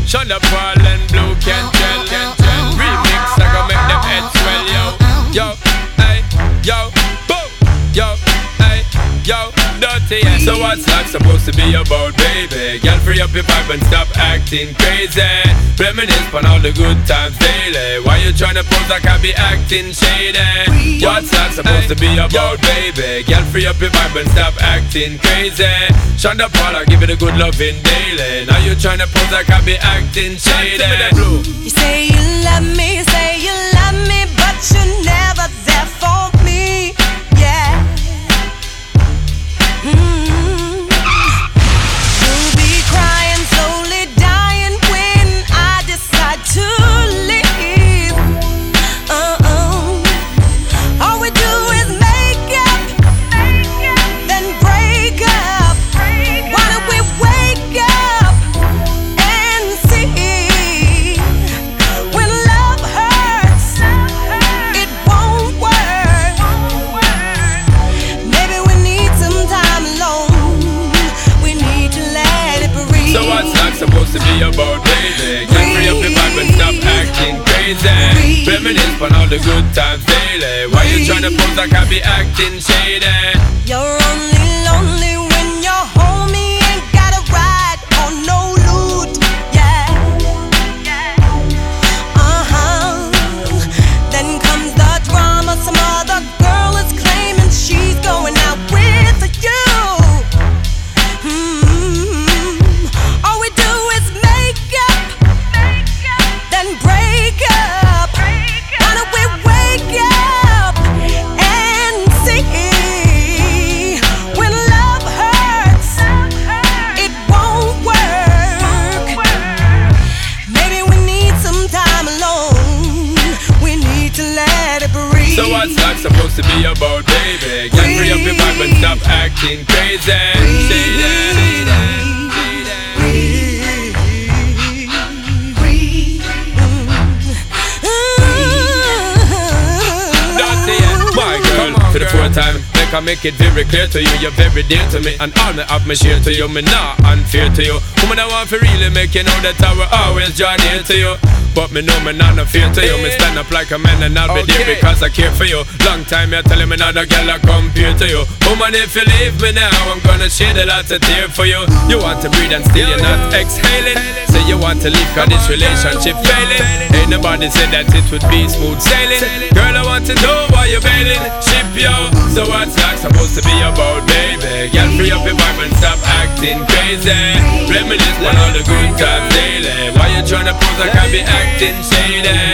Shonda Paul and Blue Cantrell. Remix, I gon' make them heads swell, yo. Yo, hey, yo, boom, yo, hey, yo, dirty. So what's that supposed to be about, baby? Girl, free up your vibe and stop acting crazy. Reminisce on all the good times daily. Why you tryna pose like I be acting shady? What's that supposed to be about, baby? Girl, free up your vibe and stop acting crazy. Shonda Paul, I give it a good loving daily. Now you tryna pose like I be acting shady. You say you love me, you say you love me, but you're never there for me. Yeah. You'll be crying, slowly dying when I decide to leave. All we do is make up, then break up. Why don't we wake up and see? When love hurts, it won't work. Maybe we need some time alone. We need to let it breathe. So what's that supposed to be about, baby? Get free up your vibe and stop acting crazy. Reminisce on all the good times daily. Why you tryna pose like I be acting shady? You're only lonely when you're home. You ain't got a ride or no loot. Yeah. Then comes the drama. Some other girl is claiming she's going out with you. All we do is make up, then break up. Why don't we wake up and see? When love hurts, it won't work. Maybe we need some time alone. We need to let it breathe. So what's that supposed to be about, baby? Get free up your vibe and stop acting crazy. My girl, for the fourth time, make I make it very clear to you, you're very dear to me, and all me have me share to you, me not unfair to you. Woman, I want to really make you know that I will always draw near to you. But me know me not no fear to you. Me stand up like a man and I'll be there because I care for you. Long time you telling me not a girl I compare to you. Woman, if you leave me now, I'm gonna shed a lot of tears for you. You want to breathe and still you're not exhaling. Say you want to leave cause this relationship failing. Ain't nobody said that it would be smooth sailing. Girl, I want to know why you're bailing. Ship yo. So what's that supposed to be about, baby? Girl, free up your vibe and stop acting crazy. Reminisce on all the good times daily. Why you tryna pose like I be acting shady?